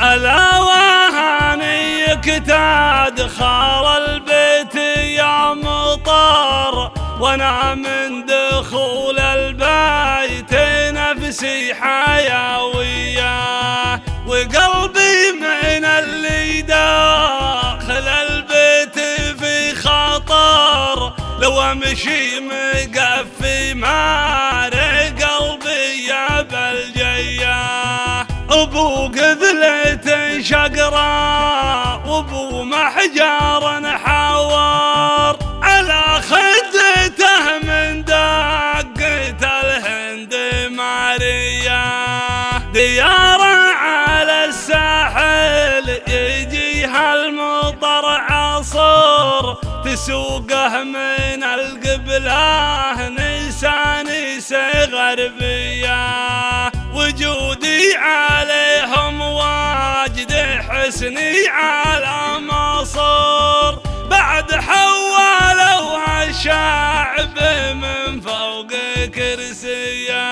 هلا وهنيك تدخل البيت يا مطر، وانا من دخول البيت نفسي حيوية، وقلبي من اللي داخل البيت في خطر، لو امشي مقفي ماري قلبي يا بالجيه. ابو قذلة شقراء وابو محجر حوار، على خدته من دقة الهند ماريا، ديارة على الساحل يجيها المطر عصر، تسوقه من القبله نيس غربيه، وجودي عليهم واجد حسني على مصر، بعد حولوا الشعب من فوق كرسيه.